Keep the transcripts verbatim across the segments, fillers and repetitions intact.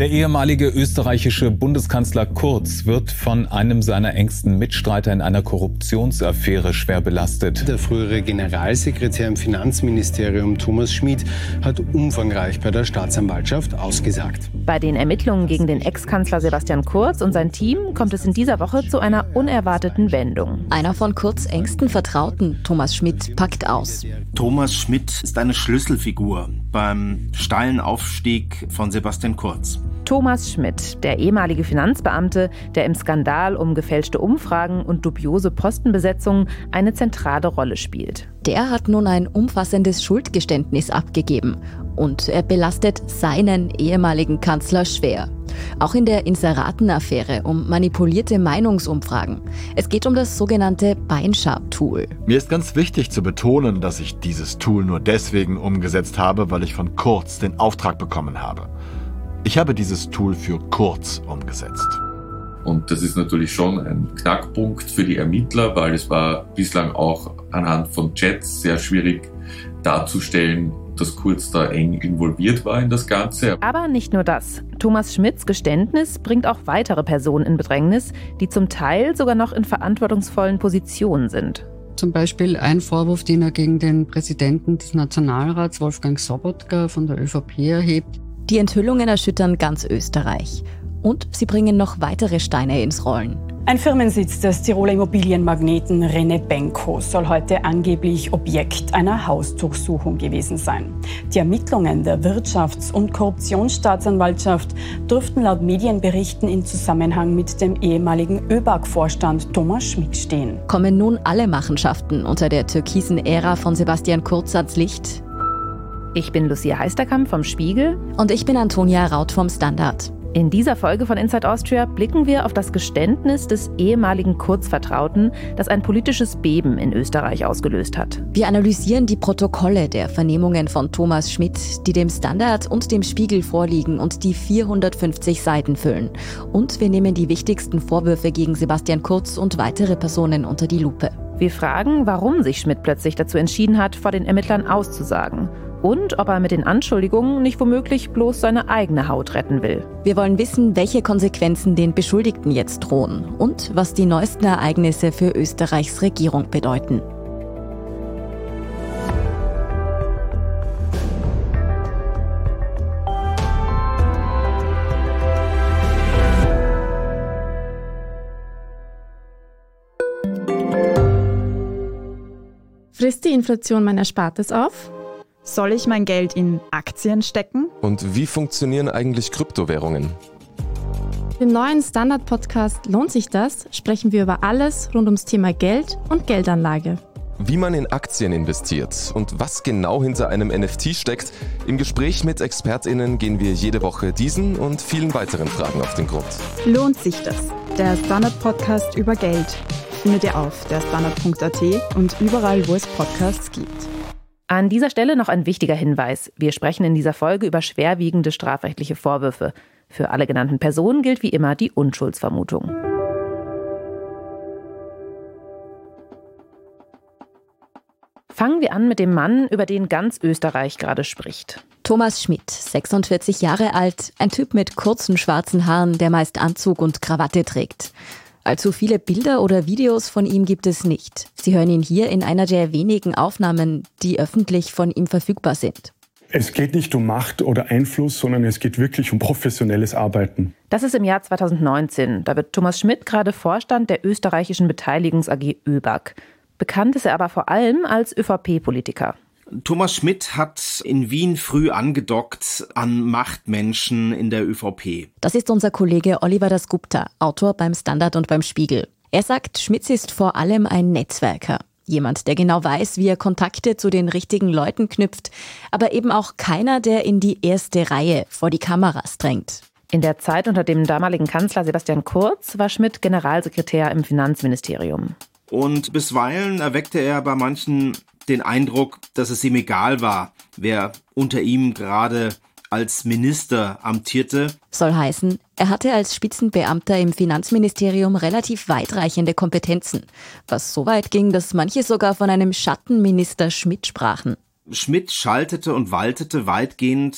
Der ehemalige österreichische Bundeskanzler Kurz wird von einem seiner engsten Mitstreiter in einer Korruptionsaffäre schwer belastet. Der frühere Generalsekretär im Finanzministerium Thomas Schmidt hat umfangreich bei der Staatsanwaltschaft ausgesagt. Bei den Ermittlungen gegen den Ex-Kanzler Sebastian Kurz und sein Team kommt es in dieser Woche zu einer unerwarteten Wendung. Einer von Kurz' engsten Vertrauten, Thomas Schmidt, packt aus. Thomas Schmidt ist eine Schlüsselfigur beim steilen Aufstieg von Sebastian Kurz. Thomas Schmidt, der ehemalige Finanzbeamte, der im Skandal um gefälschte Umfragen und dubiose Postenbesetzungen eine zentrale Rolle spielt. Der hat nun ein umfassendes Schuldgeständnis abgegeben und er belastet seinen ehemaligen Kanzler schwer. Auch in der Inseraten-Affäre um manipulierte Meinungsumfragen. Es geht um das sogenannte Beinschab-Tool. Mir ist ganz wichtig zu betonen, dass ich dieses Tool nur deswegen umgesetzt habe, weil ich von Kurz den Auftrag bekommen habe. Ich habe dieses Tool für Kurz umgesetzt. Und das ist natürlich schon ein Knackpunkt für die Ermittler, weil es war bislang auch anhand von Chats sehr schwierig darzustellen, dass Kurz da eng involviert war in das Ganze. Aber nicht nur das. Thomas Schmidts Geständnis bringt auch weitere Personen in Bedrängnis, die zum Teil sogar noch in verantwortungsvollen Positionen sind. Zum Beispiel ein Vorwurf, den er gegen den Präsidenten des Nationalrats, Wolfgang Sobotka von der ÖVP, erhebt. Die Enthüllungen erschüttern ganz Österreich. Und sie bringen noch weitere Steine ins Rollen. Ein Firmensitz des Tiroler Immobilienmagneten René Benko soll heute angeblich Objekt einer Hausdurchsuchung gewesen sein. Die Ermittlungen der Wirtschafts- und Korruptionsstaatsanwaltschaft dürften laut Medienberichten in Zusammenhang mit dem ehemaligen ÖBAG-Vorstand Thomas Schmidt stehen. Kommen nun alle Machenschaften unter der türkisen Ära von Sebastian Kurz ans Licht? Ich bin Lucia Heisterkamp vom Spiegel. Und ich bin Antonia Raut vom Standard. In dieser Folge von Inside Austria blicken wir auf das Geständnis des ehemaligen Kurz-Vertrauten, das ein politisches Beben in Österreich ausgelöst hat. Wir analysieren die Protokolle der Vernehmungen von Thomas Schmidt, die dem Standard und dem Spiegel vorliegen und die vierhundertfünfzig Seiten füllen. Und wir nehmen die wichtigsten Vorwürfe gegen Sebastian Kurz und weitere Personen unter die Lupe. Wir fragen, warum sich Schmidt plötzlich dazu entschieden hat, vor den Ermittlern auszusagen. Und ob er mit den Anschuldigungen nicht womöglich bloß seine eigene Haut retten will. Wir wollen wissen, welche Konsequenzen den Beschuldigten jetzt drohen und was die neuesten Ereignisse für Österreichs Regierung bedeuten. Frisst die Inflation mein Erspartes auf? Soll ich mein Geld in Aktien stecken? Und wie funktionieren eigentlich Kryptowährungen? Im neuen Standard-Podcast Lohnt sich das? Sprechen wir über alles rund ums Thema Geld und Geldanlage. Wie man in Aktien investiert und was genau hinter einem N F T steckt. Im Gespräch mit ExpertInnen gehen wir jede Woche diesen und vielen weiteren Fragen auf den Grund. Lohnt sich das? Der Standard-Podcast über Geld findet ihr auf der standard punkt a t und überall, wo es Podcasts gibt. An dieser Stelle noch ein wichtiger Hinweis. Wir sprechen in dieser Folge über schwerwiegende strafrechtliche Vorwürfe. Für alle genannten Personen gilt wie immer die Unschuldsvermutung. Fangen wir an mit dem Mann, über den ganz Österreich gerade spricht. Thomas Schmidt, sechsundvierzig Jahre alt, ein Typ mit kurzen schwarzen Haaren, der meist Anzug und Krawatte trägt. Allzu viele Bilder oder Videos von ihm gibt es nicht. Sie hören ihn hier in einer der wenigen Aufnahmen, die öffentlich von ihm verfügbar sind. Es geht nicht um Macht oder Einfluss, sondern es geht wirklich um professionelles Arbeiten. Das ist im Jahr zweitausendneunzehn. Da wird Thomas Schmidt gerade Vorstand der österreichischen Beteiligungs A G ÖBAG. Bekannt ist er aber vor allem als ÖVP-Politiker. Thomas Schmidt hat in Wien früh angedockt an Machtmenschen in der ÖVP. Das ist unser Kollege Oliver Dasgupta, Autor beim Standard und beim Spiegel. Er sagt, Schmidt ist vor allem ein Netzwerker. Jemand, der genau weiß, wie er Kontakte zu den richtigen Leuten knüpft, aber eben auch keiner, der in die erste Reihe vor die Kameras drängt. In der Zeit unter dem damaligen Kanzler Sebastian Kurz war Schmidt Generalsekretär im Finanzministerium. Und bisweilen erweckte er bei manchen den Eindruck, dass es ihm egal war, wer unter ihm gerade als Minister amtierte. Soll heißen, er hatte als Spitzenbeamter im Finanzministerium relativ weitreichende Kompetenzen, was so weit ging, dass manche sogar von einem Schattenminister Schmidt sprachen. Schmidt schaltete und waltete weitgehend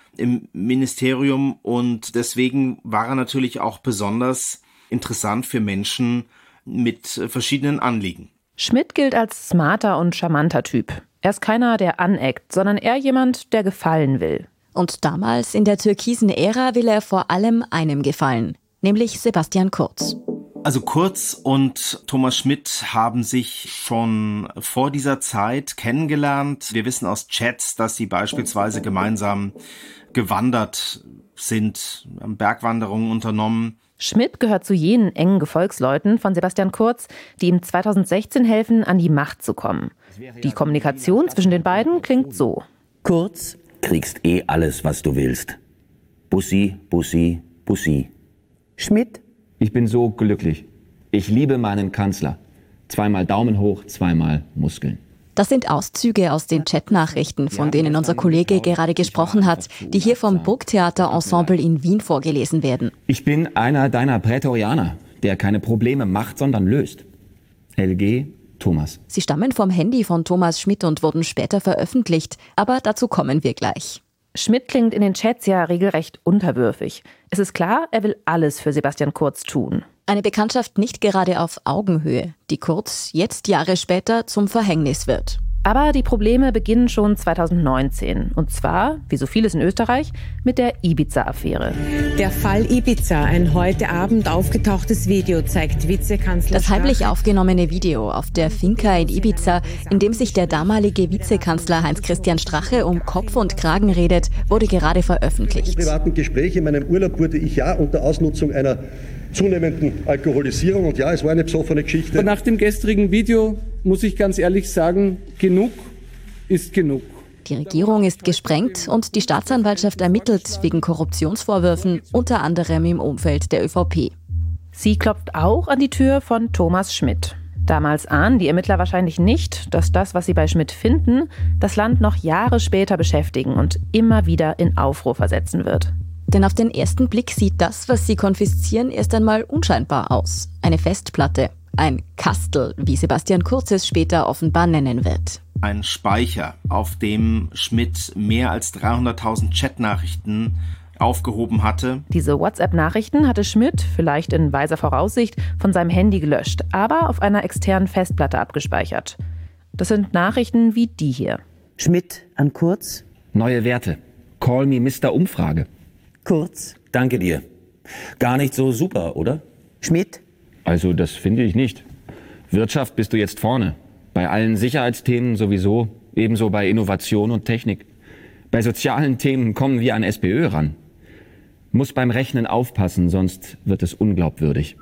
im Ministerium und deswegen war er natürlich auch besonders interessant für Menschen mit verschiedenen Anliegen. Schmidt gilt als smarter und charmanter Typ. Er ist keiner, der aneckt, sondern eher jemand, der gefallen will. Und damals, in der türkisen Ära, will er vor allem einem gefallen, nämlich Sebastian Kurz. Also Kurz und Thomas Schmidt haben sich schon vor dieser Zeit kennengelernt. Wir wissen aus Chats, dass sie beispielsweise gemeinsam gewandert sind, haben Bergwanderungen unternommen. Schmidt gehört zu jenen engen Gefolgsleuten von Sebastian Kurz, die ihm zweitausendsechzehn helfen, an die Macht zu kommen. Die Kommunikation zwischen den beiden klingt so. Kurz, kriegst eh alles, was du willst. Bussi, Bussi, Bussi. Schmidt, ich bin so glücklich. Ich liebe meinen Kanzler. Zweimal Daumen hoch, zweimal Muskeln. Das sind Auszüge aus den Chatnachrichten, von denen unser Kollege gerade gesprochen hat, die hier vom Burgtheater-Ensemble in Wien vorgelesen werden. Ich bin einer deiner Prätorianer, der keine Probleme macht, sondern löst. L G Thomas. Sie stammen vom Handy von Thomas Schmidt und wurden später veröffentlicht, aber dazu kommen wir gleich. Schmidt klingt in den Chats ja regelrecht unterwürfig. Es ist klar, er will alles für Sebastian Kurz tun. Eine Bekanntschaft nicht gerade auf Augenhöhe, die Kurz jetzt Jahre später zum Verhängnis wird. Aber die Probleme beginnen schon zweitausendneunzehn. Und zwar, wie so vieles in Österreich, mit der Ibiza-Affäre. Der Fall Ibiza, ein heute Abend aufgetauchtes Video, zeigt Vizekanzler Das heimlich aufgenommene Video auf der Finca in Ibiza, in dem sich der damalige Vizekanzler Heinz-Christian Strache um Kopf und Kragen redet, wurde gerade veröffentlicht. Im privaten Gespräch in meinem Urlaub wurde ich ja unter Ausnutzung einer zunehmenden Alkoholisierung und ja, es war eine besoffene Geschichte. Nach dem gestrigen Video muss ich ganz ehrlich sagen, genug ist genug. Die Regierung ist gesprengt und die Staatsanwaltschaft ermittelt wegen Korruptionsvorwürfen, unter anderem im Umfeld der ÖVP. Sie klopft auch an die Tür von Thomas Schmidt. Damals ahnen die Ermittler wahrscheinlich nicht, dass das, was sie bei Schmidt finden, das Land noch Jahre später beschäftigen und immer wieder in Aufruhr versetzen wird. Denn auf den ersten Blick sieht das, was sie konfiszieren, erst einmal unscheinbar aus. Eine Festplatte, ein Kastel, wie Sebastian Kurz es später offenbar nennen wird. Ein Speicher, auf dem Schmidt mehr als dreihunderttausend Chatnachrichten aufgehoben hatte. Diese WhatsApp-Nachrichten hatte Schmidt, vielleicht in weiser Voraussicht, von seinem Handy gelöscht, aber auf einer externen Festplatte abgespeichert. Das sind Nachrichten wie die hier. Schmidt an Kurz. Neue Werte. Call me Mister Umfrage. Kurz. Danke dir. Gar nicht so super, oder? Schmidt? Also das finde ich nicht. Wirtschaft bist du jetzt vorne. Bei allen Sicherheitsthemen sowieso, ebenso bei Innovation und Technik. Bei sozialen Themen kommen wir an SPÖ ran. Muss beim Rechnen aufpassen, sonst wird es unglaubwürdig.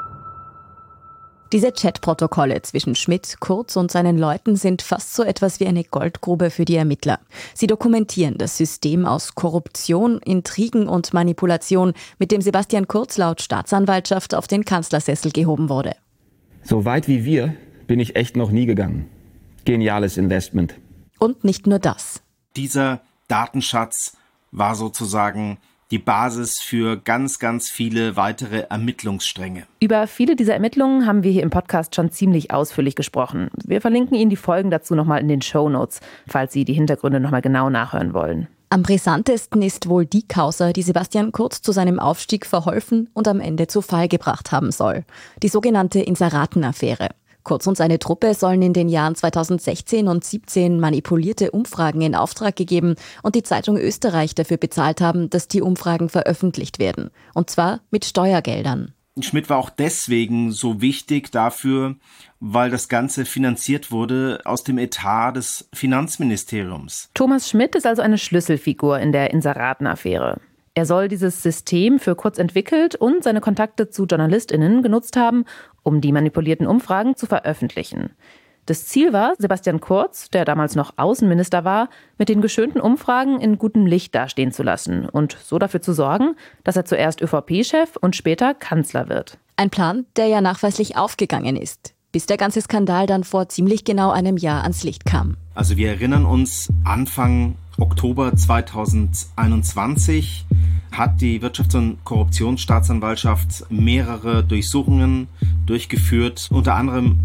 Diese Chatprotokolle zwischen Schmidt, Kurz und seinen Leuten sind fast so etwas wie eine Goldgrube für die Ermittler. Sie dokumentieren das System aus Korruption, Intrigen und Manipulation, mit dem Sebastian Kurz laut Staatsanwaltschaft auf den Kanzlersessel gehoben wurde. So weit wie wir bin ich echt noch nie gegangen. Geniales Investment. Und nicht nur das. Dieser Datenschatz war sozusagen die Basis für ganz, ganz viele weitere Ermittlungsstränge. Über viele dieser Ermittlungen haben wir hier im Podcast schon ziemlich ausführlich gesprochen. Wir verlinken Ihnen die Folgen dazu nochmal in den Shownotes, falls Sie die Hintergründe nochmal genau nachhören wollen. Am brisantesten ist wohl die Causa, die Sebastian Kurz zu seinem Aufstieg verholfen und am Ende zu Fall gebracht haben soll. Die sogenannte Inseraten-Affäre. Kurz und seine Truppe sollen in den Jahren zweitausendsechzehn und siebzehn manipulierte Umfragen in Auftrag gegeben und die Zeitung Österreich dafür bezahlt haben, dass die Umfragen veröffentlicht werden. Und zwar mit Steuergeldern. Schmidt war auch deswegen so wichtig dafür, weil das Ganze finanziert wurde aus dem Etat des Finanzministeriums. Thomas Schmidt ist also eine Schlüsselfigur in der Inseraten-Affäre. Er soll dieses System für Kurz entwickelt und seine Kontakte zu JournalistInnen genutzt haben, um die manipulierten Umfragen zu veröffentlichen. Das Ziel war, Sebastian Kurz, der damals noch Außenminister war, mit den geschönten Umfragen in gutem Licht dastehen zu lassen und so dafür zu sorgen, dass er zuerst ÖVP-Chef und später Kanzler wird. Ein Plan, der ja nachweislich aufgegangen ist, bis der ganze Skandal dann vor ziemlich genau einem Jahr ans Licht kam. Also wir erinnern uns, Anfang Oktober zweitausendeinundzwanzig hat die Wirtschafts- und Korruptionsstaatsanwaltschaft mehrere Durchsuchungen durchgeführt, unter anderem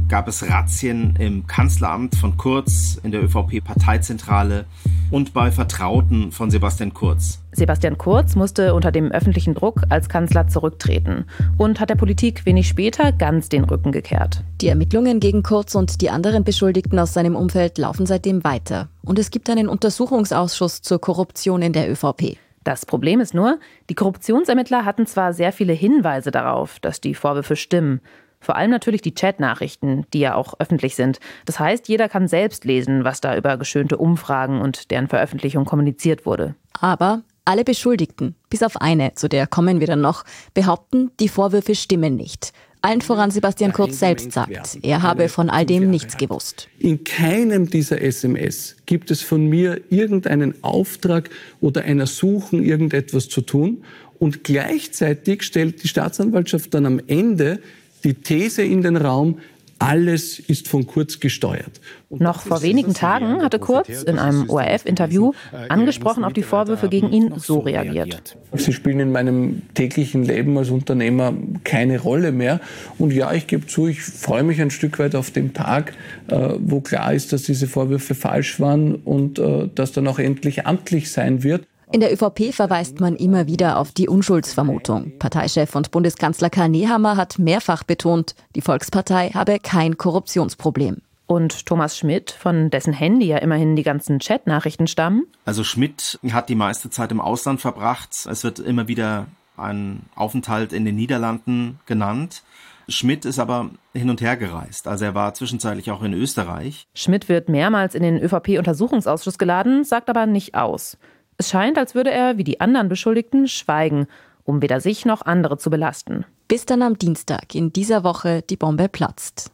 gab es Razzien im Kanzleramt von Kurz, in der ÖVP-Parteizentrale und bei Vertrauten von Sebastian Kurz. Sebastian Kurz musste unter dem öffentlichen Druck als Kanzler zurücktreten und hat der Politik wenig später ganz den Rücken gekehrt. Die Ermittlungen gegen Kurz und die anderen Beschuldigten aus seinem Umfeld laufen seitdem weiter. Und es gibt einen Untersuchungsausschuss zur Korruption in der ÖVP. Das Problem ist nur, die Korruptionsermittler hatten zwar sehr viele Hinweise darauf, dass die Vorwürfe stimmen. Vor allem natürlich die Chatnachrichten, die ja auch öffentlich sind. Das heißt, jeder kann selbst lesen, was da über geschönte Umfragen und deren Veröffentlichung kommuniziert wurde. Aber alle Beschuldigten, bis auf eine, zu der kommen wir dann noch, behaupten, die Vorwürfe stimmen nicht. Allen voran Sebastian Kurz selbst sagt, er habe von all dem nichts gewusst. In keinem dieser S M S gibt es von mir irgendeinen Auftrag oder ein Ersuchen, irgendetwas zu tun. Und gleichzeitig stellt die Staatsanwaltschaft dann am Ende die These in den Raum, alles ist von Kurz gesteuert. Und Noch vor wenigen Tagen hatte Kurz in einem O R F-Interview angesprochen auf die Vorwürfe gegen ihn so reagiert. Sie spielen in meinem täglichen Leben als Unternehmer keine Rolle mehr. Und ja, ich gebe zu, ich freue mich ein Stück weit auf den Tag, wo klar ist, dass diese Vorwürfe falsch waren und dass dann auch endlich amtlich sein wird. In der ÖVP verweist man immer wieder auf die Unschuldsvermutung. Parteichef und Bundeskanzler Karl Nehammer hat mehrfach betont, die Volkspartei habe kein Korruptionsproblem. Und Thomas Schmidt, von dessen Handy ja immerhin die ganzen Chatnachrichten stammen? Also Schmidt hat die meiste Zeit im Ausland verbracht. Es wird immer wieder ein Aufenthalt in den Niederlanden genannt. Schmidt ist aber hin und her gereist. Also er war zwischenzeitlich auch in Österreich. Schmidt wird mehrmals in den ÖVP-Untersuchungsausschuss geladen, sagt aber nicht aus. Es scheint, als würde er, wie die anderen Beschuldigten, schweigen, um weder sich noch andere zu belasten. Bis dann am Dienstag in dieser Woche die Bombe platzt.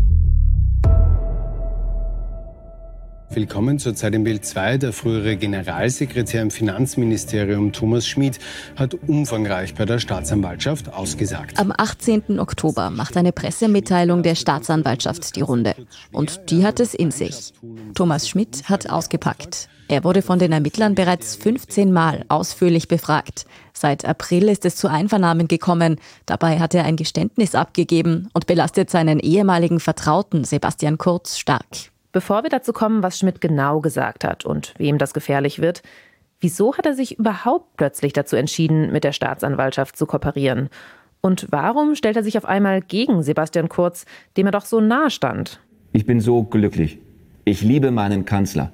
Willkommen zur Zeit im Bild zwei. Der frühere Generalsekretär im Finanzministerium Thomas Schmid hat umfangreich bei der Staatsanwaltschaft ausgesagt. Am achtzehnten Oktober macht eine Pressemitteilung der Staatsanwaltschaft die Runde. Und die hat es in sich. Thomas Schmid hat ausgepackt. Er wurde von den Ermittlern bereits fünfzehn Mal ausführlich befragt. Seit April ist es zu Einvernahmen gekommen. Dabei hat er ein Geständnis abgegeben und belastet seinen ehemaligen Vertrauten Sebastian Kurz stark. Bevor wir dazu kommen, was Schmidt genau gesagt hat und wem das gefährlich wird, wieso hat er sich überhaupt plötzlich dazu entschieden, mit der Staatsanwaltschaft zu kooperieren? Und warum stellt er sich auf einmal gegen Sebastian Kurz, dem er doch so nahe stand? Ich bin so glücklich. Ich liebe meinen Kanzler.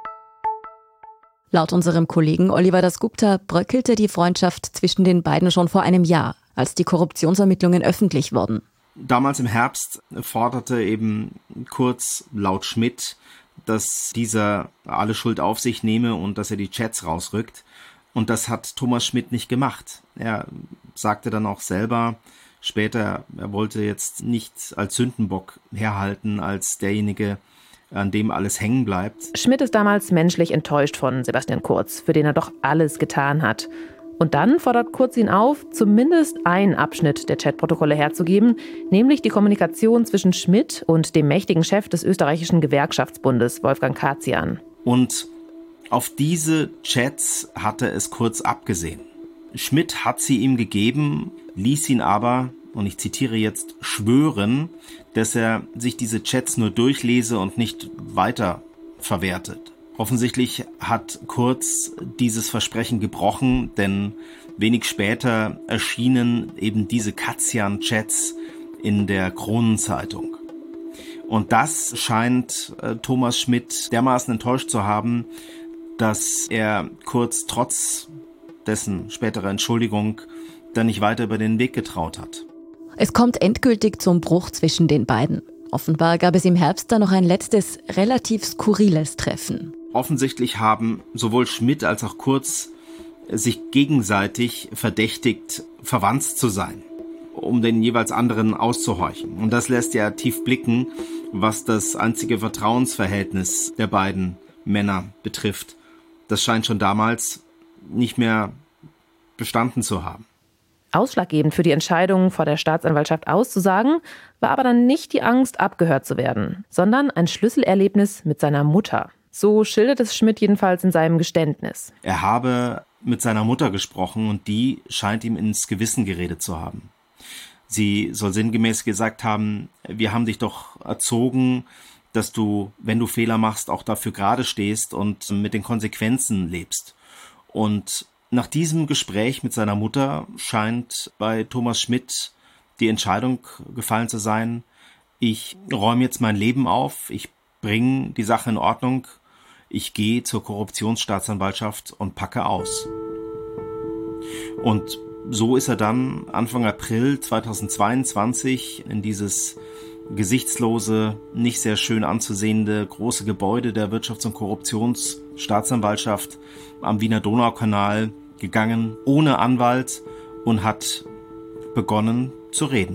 Laut unserem Kollegen Oliver Dasgupta bröckelte die Freundschaft zwischen den beiden schon vor einem Jahr, als die Korruptionsermittlungen öffentlich wurden. Damals im Herbst forderte eben Kurz laut Schmidt, dass dieser alle Schuld auf sich nehme und dass er die Chats rausrückt. Und das hat Thomas Schmidt nicht gemacht. Er sagte dann auch selber später, er wollte jetzt nicht als Sündenbock herhalten, als derjenige, an dem alles hängen bleibt. Schmidt ist damals menschlich enttäuscht von Sebastian Kurz, für den er doch alles getan hat. Und dann fordert Kurz ihn auf, zumindest einen Abschnitt der Chatprotokolle herzugeben, nämlich die Kommunikation zwischen Schmidt und dem mächtigen Chef des österreichischen Gewerkschaftsbundes, Wolfgang Katzian. Und auf diese Chats hatte es Kurz abgesehen. Schmidt hat sie ihm gegeben, ließ ihn aber, und ich zitiere jetzt, schwören, dass er sich diese Chats nur durchlese und nicht weiter verwertet. Offensichtlich hat Kurz dieses Versprechen gebrochen, denn wenig später erschienen eben diese Katzian-Chats in der Kronenzeitung. Und das scheint äh, Thomas Schmidt dermaßen enttäuscht zu haben, dass er Kurz trotz dessen späterer Entschuldigung dann nicht weiter über den Weg getraut hat. Es kommt endgültig zum Bruch zwischen den beiden. Offenbar gab es im Herbst dann noch ein letztes, relativ skurriles Treffen. Offensichtlich haben sowohl Schmidt als auch Kurz sich gegenseitig verdächtigt, verwandt zu sein, um den jeweils anderen auszuhorchen. Und das lässt ja tief blicken, was das einzige Vertrauensverhältnis der beiden Männer betrifft. Das scheint schon damals nicht mehr bestanden zu haben. Ausschlaggebend für die Entscheidung, vor der Staatsanwaltschaft auszusagen, war aber dann nicht die Angst, abgehört zu werden, sondern ein Schlüsselerlebnis mit seiner Mutter. So schildert es Schmidt jedenfalls in seinem Geständnis. Er habe mit seiner Mutter gesprochen und die scheint ihm ins Gewissen geredet zu haben. Sie soll sinngemäß gesagt haben, wir haben dich doch erzogen, dass du, wenn du Fehler machst, auch dafür gerade stehst und mit den Konsequenzen lebst. Und nach diesem Gespräch mit seiner Mutter scheint bei Thomas Schmidt die Entscheidung gefallen zu sein, ich räume jetzt mein Leben auf, ich bringe die Sache in Ordnung, ich gehe zur Korruptionsstaatsanwaltschaft und packe aus. Und so ist er dann Anfang April zweitausendzweiundzwanzig in dieses gesichtslose, nicht sehr schön anzusehende große Gebäude der Wirtschafts- und Korruptionsstaatsanwaltschaft am Wiener Donaukanal gegangen, ohne Anwalt, und hat begonnen zu reden.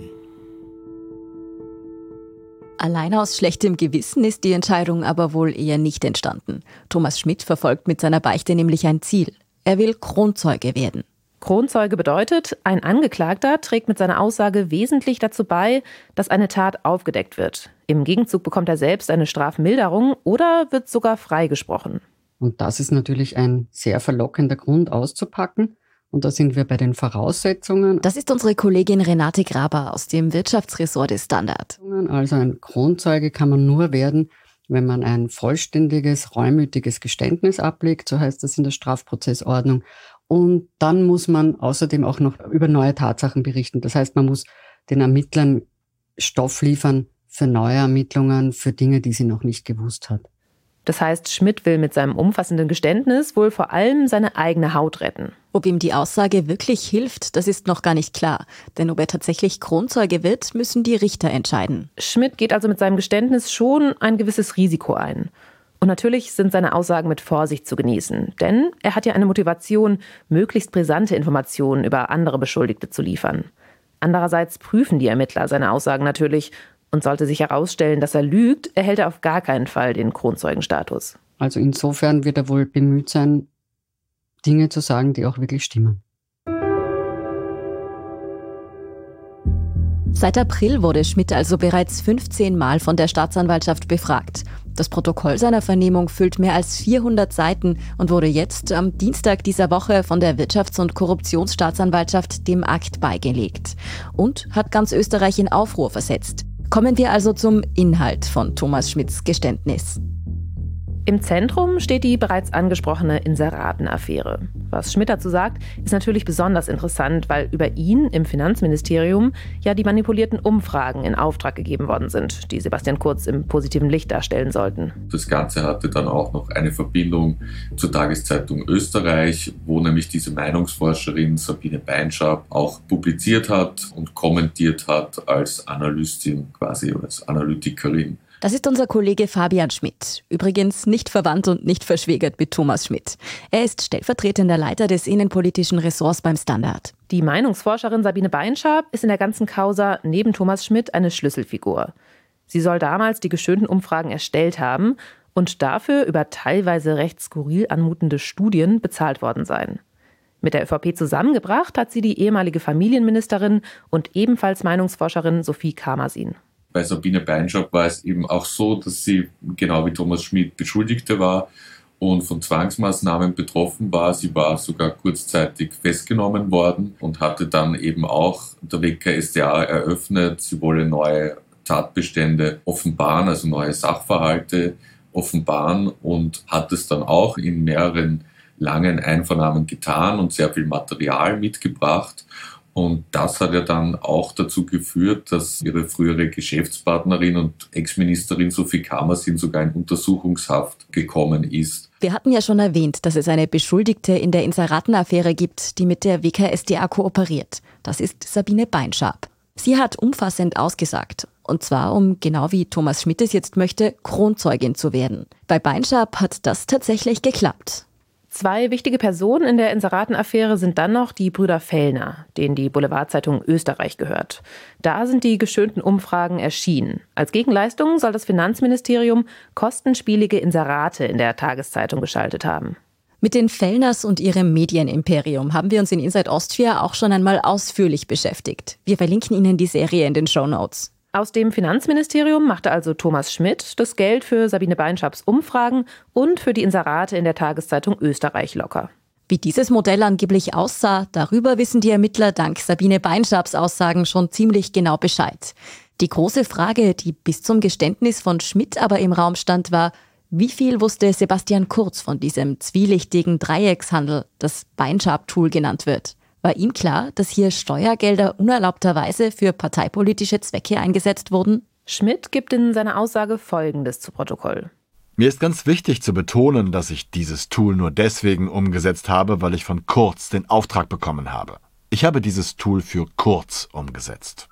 Allein aus schlechtem Gewissen ist die Entscheidung aber wohl eher nicht entstanden. Thomas Schmidt verfolgt mit seiner Beichte nämlich ein Ziel. Er will Kronzeuge werden. Kronzeuge bedeutet, ein Angeklagter trägt mit seiner Aussage wesentlich dazu bei, dass eine Tat aufgedeckt wird. Im Gegenzug bekommt er selbst eine Strafmilderung oder wird sogar freigesprochen. Und das ist natürlich ein sehr verlockender Grund auszupacken. Und da sind wir bei den Voraussetzungen. Das ist unsere Kollegin Renate Graber aus dem Wirtschaftsressort des Standard. Also ein Kronzeuge kann man nur werden, wenn man ein vollständiges, reumütiges Geständnis ablegt, so heißt das in der Strafprozessordnung. Und dann muss man außerdem auch noch über neue Tatsachen berichten. Das heißt, man muss den Ermittlern Stoff liefern für neue Ermittlungen, für Dinge, die sie noch nicht gewusst hat. Das heißt, Schmidt will mit seinem umfassenden Geständnis wohl vor allem seine eigene Haut retten. Ob ihm die Aussage wirklich hilft, das ist noch gar nicht klar. Denn ob er tatsächlich Kronzeuge wird, müssen die Richter entscheiden. Schmidt geht also mit seinem Geständnis schon ein gewisses Risiko ein. Und natürlich sind seine Aussagen mit Vorsicht zu genießen. Denn er hat ja eine Motivation, möglichst brisante Informationen über andere Beschuldigte zu liefern. Andererseits prüfen die Ermittler seine Aussagen natürlich. Und sollte sich herausstellen, dass er lügt, erhält er auf gar keinen Fall den Kronzeugenstatus. Also insofern wird er wohl bemüht sein, Dinge zu sagen, die auch wirklich stimmen. Seit April wurde Schmidt also bereits fünfzehn Mal von der Staatsanwaltschaft befragt. Das Protokoll seiner Vernehmung füllt mehr als vierhundert Seiten und wurde jetzt am Dienstag dieser Woche von der Wirtschafts- und Korruptionsstaatsanwaltschaft dem Akt beigelegt und hat ganz Österreich in Aufruhr versetzt. Kommen wir also zum Inhalt von Thomas Schmidts Geständnis. Im Zentrum steht die bereits angesprochene Inseraten-Affäre. Was Schmidt dazu sagt, ist natürlich besonders interessant, weil über ihn im Finanzministerium ja die manipulierten Umfragen in Auftrag gegeben worden sind, die Sebastian Kurz im positiven Licht darstellen sollten. Das Ganze hatte dann auch noch eine Verbindung zur Tageszeitung Österreich, wo nämlich diese Meinungsforscherin Sabine Beinschab auch publiziert hat und kommentiert hat als Analystin, quasi als Analytikerin. Das ist unser Kollege Fabian Schmidt, übrigens nicht verwandt und nicht verschwägert mit Thomas Schmidt. Er ist stellvertretender Leiter des innenpolitischen Ressorts beim Standard. Die Meinungsforscherin Sabine Beinschab ist in der ganzen Causa neben Thomas Schmidt eine Schlüsselfigur. Sie soll damals die geschönten Umfragen erstellt haben und dafür über teilweise recht skurril anmutende Studien bezahlt worden sein. Mit der ÖVP zusammengebracht hat sie die ehemalige Familienministerin und ebenfalls Meinungsforscherin Sophie Kamersin. Bei Sabine Beinschab war es eben auch so, dass sie genau wie Thomas Schmidt Beschuldigte war und von Zwangsmaßnahmen betroffen war. Sie war sogar kurzzeitig festgenommen worden und hatte dann eben auch der W K S t A eröffnet, sie wolle neue Tatbestände offenbaren, also neue Sachverhalte offenbaren, und hat es dann auch in mehreren langen Einvernahmen getan und sehr viel Material mitgebracht. Und das hat ja dann auch dazu geführt, dass ihre frühere Geschäftspartnerin und Ex-Ministerin Sophie Kamersin sogar in Untersuchungshaft gekommen ist. Wir hatten ja schon erwähnt, dass es eine Beschuldigte in der Inseraten-Affäre gibt, die mit der W K S t A kooperiert. Das ist Sabine Beinschab. Sie hat umfassend ausgesagt. Und zwar, um genau wie Thomas Schmidt es jetzt möchte, Kronzeugin zu werden. Bei Beinschab hat das tatsächlich geklappt. Zwei wichtige Personen in der Inseraten-Affäre sind dann noch die Brüder Fellner, denen die Boulevardzeitung Österreich gehört. Da sind die geschönten Umfragen erschienen. Als Gegenleistung soll das Finanzministerium kostenspielige Inserate in der Tageszeitung geschaltet haben. Mit den Fellners und ihrem Medienimperium haben wir uns in Inside Austria auch schon einmal ausführlich beschäftigt. Wir verlinken Ihnen die Serie in den Shownotes. Aus dem Finanzministerium machte also Thomas Schmidt das Geld für Sabine Beinschabs Umfragen und für die Inserate in der Tageszeitung Österreich locker. Wie dieses Modell angeblich aussah, darüber wissen die Ermittler dank Sabine Beinschabs Aussagen schon ziemlich genau Bescheid. Die große Frage, die bis zum Geständnis von Schmidt aber im Raum stand, war, wie viel wusste Sebastian Kurz von diesem zwielichtigen Dreieckshandel, das Beinschab-Tool genannt wird? War ihm klar, dass hier Steuergelder unerlaubterweise für parteipolitische Zwecke eingesetzt wurden? Schmidt gibt in seiner Aussage Folgendes zu Protokoll. Mir ist ganz wichtig zu betonen, dass ich dieses Tool nur deswegen umgesetzt habe, weil ich von Kurz den Auftrag bekommen habe. Ich habe dieses Tool für Kurz umgesetzt.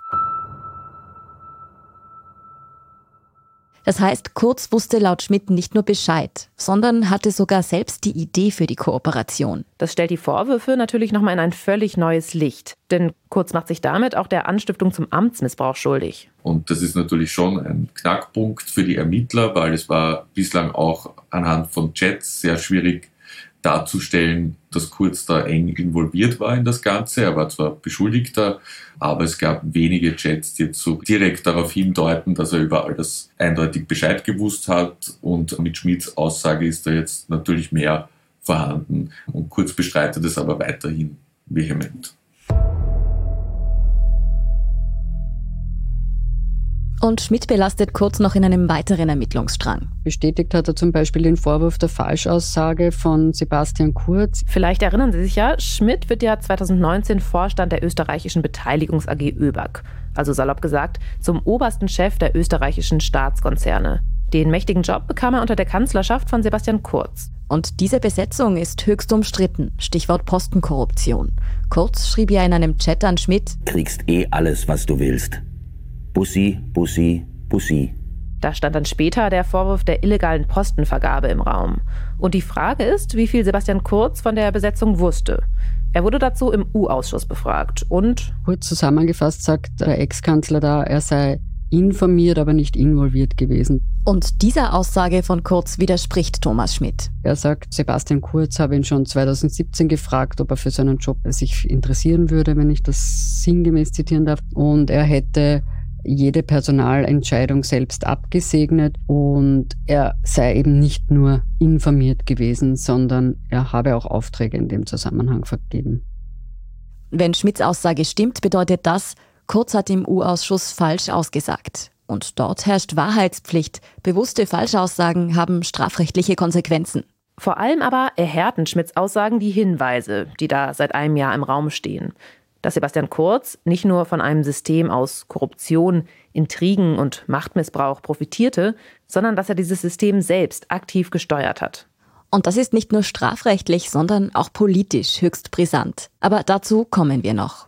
Das heißt, Kurz wusste laut Schmidt nicht nur Bescheid, sondern hatte sogar selbst die Idee für die Kooperation. Das stellt die Vorwürfe natürlich nochmal in ein völlig neues Licht. Denn Kurz macht sich damit auch der Anstiftung zum Amtsmissbrauch schuldig. Und das ist natürlich schon ein Knackpunkt für die Ermittler, weil es war bislang auch anhand von Chats sehr schwierig darzustellen, dass Kurz da eng involviert war in das Ganze. Er war zwar Beschuldigter, aber es gab wenige Chats, die jetzt so direkt darauf hindeuten, dass er über all das eindeutig Bescheid gewusst hat. Und mit Schmidts Aussage ist da jetzt natürlich mehr vorhanden. Und Kurz bestreitet es aber weiterhin vehement. Und Schmidt belastet Kurz noch in einem weiteren Ermittlungsstrang. Bestätigt hat er zum Beispiel den Vorwurf der Falschaussage von Sebastian Kurz. Vielleicht erinnern Sie sich ja, Schmidt wird ja zweitausendneunzehn Vorstand der österreichischen Beteiligungs-A G ÖBAG. Also salopp gesagt, zum obersten Chef der österreichischen Staatskonzerne. Den mächtigen Job bekam er unter der Kanzlerschaft von Sebastian Kurz. Und diese Besetzung ist höchst umstritten. Stichwort Postenkorruption. Kurz schrieb ja in einem Chat an Schmidt: Kriegst eh alles, was du willst. Bussi, Bussi, Bussi. Da stand dann später der Vorwurf der illegalen Postenvergabe im Raum. Und die Frage ist, wie viel Sebastian Kurz von der Besetzung wusste. Er wurde dazu im U-Ausschuss befragt und... Kurz zusammengefasst sagt der Ex-Kanzler da, er sei informiert, aber nicht involviert gewesen. Und dieser Aussage von Kurz widerspricht Thomas Schmidt. Er sagt, Sebastian Kurz habe ihn schon zweitausendsiebzehn gefragt, ob er für seinen Job sich interessieren würde, wenn ich das sinngemäß zitieren darf. Und er hätte jede Personalentscheidung selbst abgesegnet und er sei eben nicht nur informiert gewesen, sondern er habe auch Aufträge in dem Zusammenhang vergeben. Wenn Schmidts Aussage stimmt, bedeutet das, Kurz hat im U-Ausschuss falsch ausgesagt. Und dort herrscht Wahrheitspflicht. Bewusste Falschaussagen haben strafrechtliche Konsequenzen. Vor allem aber erhärten Schmidts Aussagen die Hinweise, die da seit einem Jahr im Raum stehen. Dass Sebastian Kurz nicht nur von einem System aus Korruption, Intrigen und Machtmissbrauch profitierte, sondern dass er dieses System selbst aktiv gesteuert hat. Und das ist nicht nur strafrechtlich, sondern auch politisch höchst brisant. Aber dazu kommen wir noch.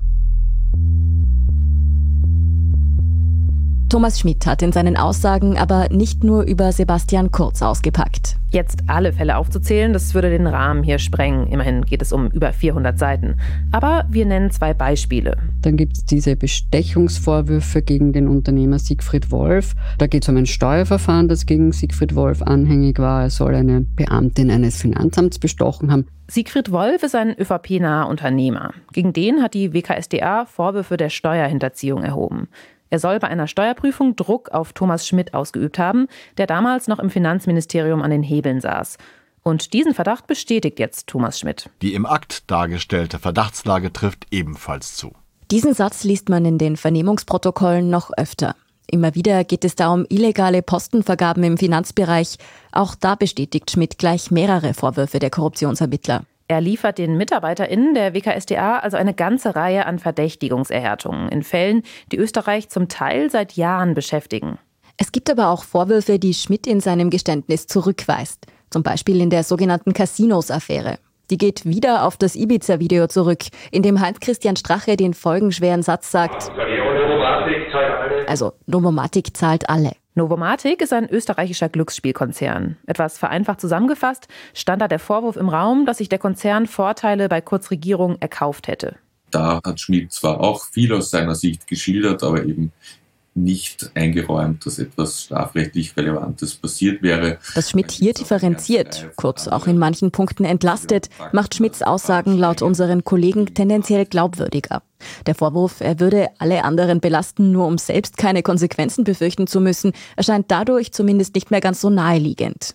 Thomas Schmidt hat in seinen Aussagen aber nicht nur über Sebastian Kurz ausgepackt. Jetzt alle Fälle aufzuzählen, das würde den Rahmen hier sprengen. Immerhin geht es um über vierhundert Seiten. Aber wir nennen zwei Beispiele. Dann gibt es diese Bestechungsvorwürfe gegen den Unternehmer Siegfried Wolf. Da geht es um ein Steuerverfahren, das gegen Siegfried Wolf anhängig war. Er soll eine Beamtin eines Finanzamts bestochen haben. Siegfried Wolf ist ein ÖVP-naher Unternehmer. Gegen den hat die W K S d A Vorwürfe der Steuerhinterziehung erhoben. Er soll bei einer Steuerprüfung Druck auf Thomas Schmidt ausgeübt haben, der damals noch im Finanzministerium an den Hebeln saß. Und diesen Verdacht bestätigt jetzt Thomas Schmidt. Die im Akt dargestellte Verdachtslage trifft ebenfalls zu. Diesen Satz liest man in den Vernehmungsprotokollen noch öfter. Immer wieder geht es da um illegale Postenvergaben im Finanzbereich. Auch da bestätigt Schmidt gleich mehrere Vorwürfe der Korruptionsermittler. Er liefert den MitarbeiterInnen der W K S d A also eine ganze Reihe an Verdächtigungserhärtungen in Fällen, die Österreich zum Teil seit Jahren beschäftigen. Es gibt aber auch Vorwürfe, die Schmidt in seinem Geständnis zurückweist. Zum Beispiel in der sogenannten Casinos-Affäre. Die geht wieder auf das Ibiza-Video zurück, in dem Heinz-Christian Strache den folgenschweren Satz sagt: Also, Novomatic zahlt alle. Novomatic ist ein österreichischer Glücksspielkonzern. Etwas vereinfacht zusammengefasst stand da der Vorwurf im Raum, dass sich der Konzern Vorteile bei Kurzregierung erkauft hätte. Da hat Schmidt zwar auch viel aus seiner Sicht geschildert, aber eben nicht eingeräumt, dass etwas strafrechtlich Relevantes passiert wäre. Dass Schmidt hier differenziert, kurz auch in manchen Punkten entlastet, macht Schmidts Aussagen laut unseren Kollegen tendenziell glaubwürdiger. Der Vorwurf, er würde alle anderen belasten, nur um selbst keine Konsequenzen befürchten zu müssen, erscheint dadurch zumindest nicht mehr ganz so naheliegend.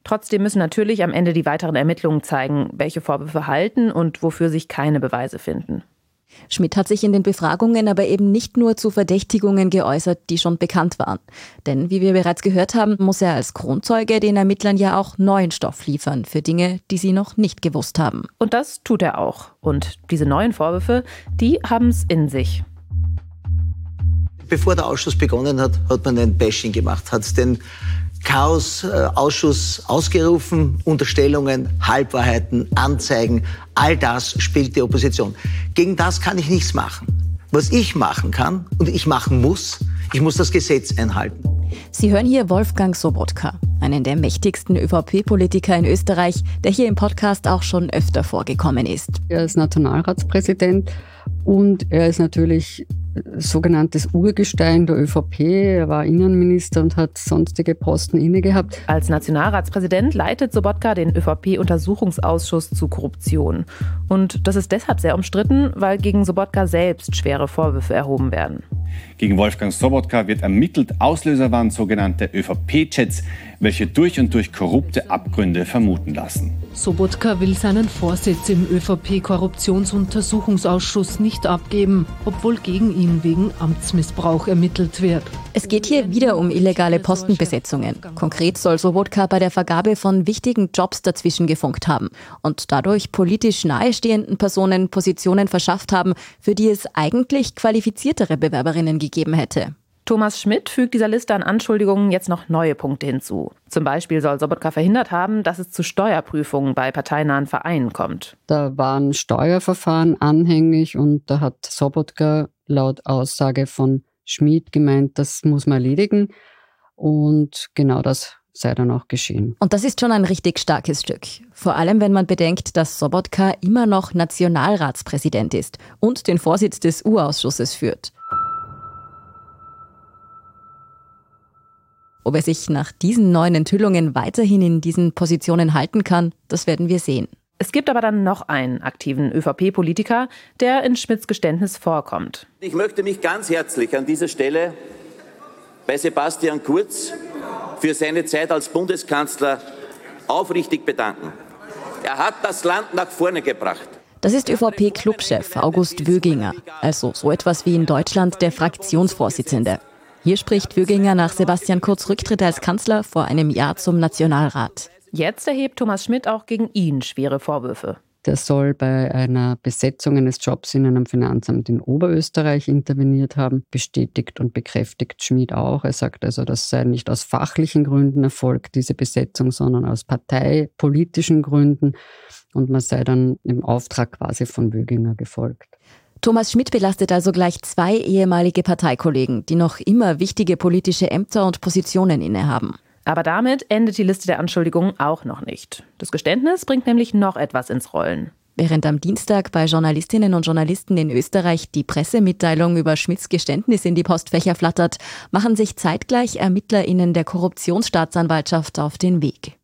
Trotzdem müssen natürlich am Ende die weiteren Ermittlungen zeigen, welche Vorwürfe halten und wofür sich keine Beweise finden. Schmidt hat sich in den Befragungen aber eben nicht nur zu Verdächtigungen geäußert, die schon bekannt waren. Denn wie wir bereits gehört haben, muss er als Kronzeuge den Ermittlern ja auch neuen Stoff liefern für Dinge, die sie noch nicht gewusst haben. Und das tut er auch. Und diese neuen Vorwürfe, die haben es in sich. Bevor der Ausschuss begonnen hat, hat man ein Bashing gemacht, hat den Chaos-Ausschuss ausgerufen, Unterstellungen, Halbwahrheiten, Anzeigen, all das spielt die Opposition. Gegen das kann ich nichts machen. Was ich machen kann und ich machen muss, ich muss das Gesetz einhalten. Sie hören hier Wolfgang Sobotka, einen der mächtigsten ÖVP-Politiker in Österreich, der hier im Podcast auch schon öfter vorgekommen ist. Er ist Nationalratspräsident und er ist natürlich sogenanntes Urgestein der ÖVP. Er war Innenminister und hat sonstige Posten inne gehabt. Als Nationalratspräsident leitet Sobotka den ÖVP-Untersuchungsausschuss zu Korruption. Und das ist deshalb sehr umstritten, weil gegen Sobotka selbst schwere Vorwürfe erhoben werden. Gegen Wolfgang Sobotka wird ermittelt. Auslöser waren sogenannte ÖVP-Chats, welche durch und durch korrupte Abgründe vermuten lassen. Sobotka will seinen Vorsitz im ÖVP-Korruptionsuntersuchungsausschuss nicht abgeben, obwohl gegen ihn wegen Amtsmissbrauch ermittelt wird. Es geht hier wieder um illegale Postenbesetzungen. Konkret soll Sobotka bei der Vergabe von wichtigen Jobs dazwischen gefunkt haben und dadurch politisch nahestehenden Personen Positionen verschafft haben, für die es eigentlich qualifiziertere Bewerberinnen gegeben hätte. Thomas Schmidt fügt dieser Liste an Anschuldigungen jetzt noch neue Punkte hinzu. Zum Beispiel soll Sobotka verhindert haben, dass es zu Steuerprüfungen bei parteinahen Vereinen kommt. Da waren Steuerverfahren anhängig und da hat Sobotka laut Aussage von Schmidt gemeint, das muss man erledigen. Und genau das sei dann auch geschehen. Und das ist schon ein richtig starkes Stück. Vor allem, wenn man bedenkt, dass Sobotka immer noch Nationalratspräsident ist und den Vorsitz des U-Ausschusses führt. Ob er sich nach diesen neuen Enthüllungen weiterhin in diesen Positionen halten kann, das werden wir sehen. Es gibt aber dann noch einen aktiven ÖVP-Politiker, der in Schmidts Geständnis vorkommt. Ich möchte mich ganz herzlich an dieser Stelle bei Sebastian Kurz für seine Zeit als Bundeskanzler aufrichtig bedanken. Er hat das Land nach vorne gebracht. Das ist ÖVP-Clubchef August Wöginger, also so etwas wie in Deutschland der Fraktionsvorsitzende. Hier spricht Wöginger nach Sebastian Kurz Rücktritt als Kanzler vor einem Jahr zum Nationalrat. Jetzt erhebt Thomas Schmidt auch gegen ihn schwere Vorwürfe. Der soll bei einer Besetzung eines Jobs in einem Finanzamt in Oberösterreich interveniert haben. Bestätigt und bekräftigt Schmidt auch. Er sagt also, das sei nicht aus fachlichen Gründen erfolgt, diese Besetzung, sondern aus parteipolitischen Gründen. Und man sei dann im Auftrag quasi von Wöginger gefolgt. Thomas Schmidt belastet also gleich zwei ehemalige Parteikollegen, die noch immer wichtige politische Ämter und Positionen innehaben. Aber damit endet die Liste der Anschuldigungen auch noch nicht. Das Geständnis bringt nämlich noch etwas ins Rollen. Während am Dienstag bei Journalistinnen und Journalisten in Österreich die Pressemitteilung über Schmidts Geständnis in die Postfächer flattert, machen sich zeitgleich ErmittlerInnen der Korruptionsstaatsanwaltschaft auf den Weg.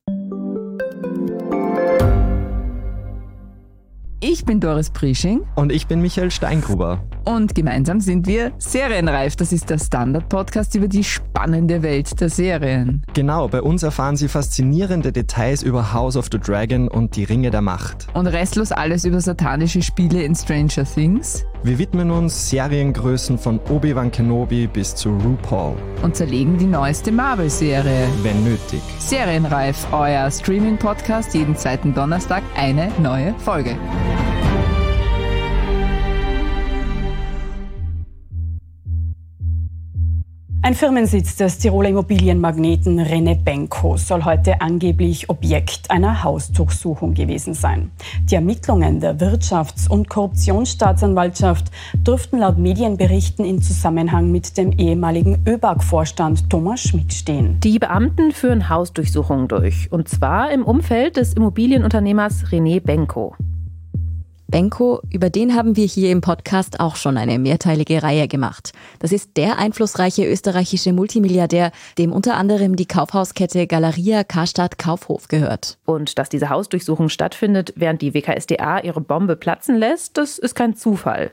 Ich bin Doris Prisching. Und ich bin Michael Steingruber. Und gemeinsam sind wir Serienreif. Das ist der Standard-Podcast über die spannende Welt der Serien. Genau, bei uns erfahren Sie faszinierende Details über House of the Dragon und die Ringe der Macht. Und restlos alles über satanische Spiele in Stranger Things. Wir widmen uns Seriengrößen von Obi-Wan Kenobi bis zu RuPaul. Und zerlegen die neueste Marvel-Serie. Wenn nötig. Serienreif, euer Streaming-Podcast, jeden zweiten Donnerstag eine neue Folge. Ein Firmensitz des Tiroler Immobilienmagneten René Benko soll heute angeblich Objekt einer Hausdurchsuchung gewesen sein. Die Ermittlungen der Wirtschafts- und Korruptionsstaatsanwaltschaft dürften laut Medienberichten in Zusammenhang mit dem ehemaligen ÖBAG-Vorstand Thomas Schmidt stehen. Die Beamten führen Hausdurchsuchungen durch, und zwar im Umfeld des Immobilienunternehmers René Benko. Benko, über den haben wir hier im Podcast auch schon eine mehrteilige Reihe gemacht. Das ist der einflussreiche österreichische Multimilliardär, dem unter anderem die Kaufhauskette Galeria Karstadt Kaufhof gehört. Und dass diese Hausdurchsuchung stattfindet, während die W K S d A ihre Bombe platzen lässt, das ist kein Zufall.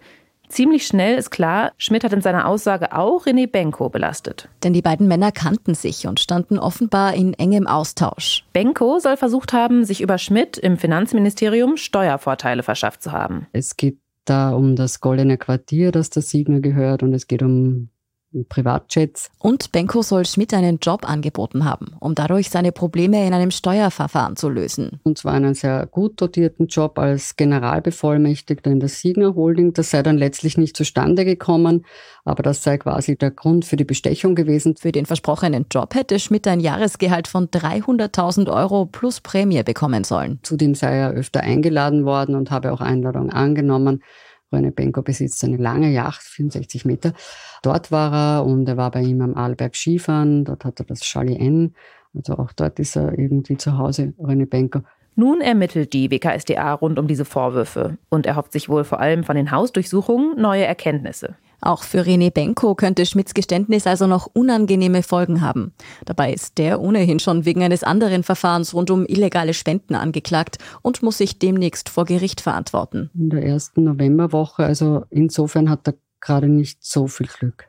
Ziemlich schnell ist klar, Schmidt hat in seiner Aussage auch René Benko belastet. Denn die beiden Männer kannten sich und standen offenbar in engem Austausch. Benko soll versucht haben, sich über Schmidt im Finanzministerium Steuervorteile verschafft zu haben. Es geht da um das Goldene Quartier, das der Signa gehört, und es geht um Privatjets. Und Benko soll Schmidt einen Job angeboten haben, um dadurch seine Probleme in einem Steuerverfahren zu lösen. Und zwar einen sehr gut dotierten Job als Generalbevollmächtigter in der Signa Holding. Das sei dann letztlich nicht zustande gekommen, aber das sei quasi der Grund für die Bestechung gewesen. Für den versprochenen Job hätte Schmidt ein Jahresgehalt von dreihunderttausend Euro plus Prämie bekommen sollen. Zudem sei er öfter eingeladen worden und habe auch Einladungen angenommen. René Benko besitzt eine lange Yacht, vierundsechzig Meter. Dort war er und er war bei ihm am Arlberg Skifahren. Dort hat er das Charlie N. Also auch dort ist er irgendwie zu Hause, René Benko. Nun ermittelt die W K S d A rund um diese Vorwürfe und erhofft sich wohl vor allem von den Hausdurchsuchungen neue Erkenntnisse. Auch für René Benko könnte Schmidts Geständnis also noch unangenehme Folgen haben. Dabei ist der ohnehin schon wegen eines anderen Verfahrens rund um illegale Spenden angeklagt und muss sich demnächst vor Gericht verantworten. In der ersten Novemberwoche, also insofern hat er gerade nicht so viel Glück.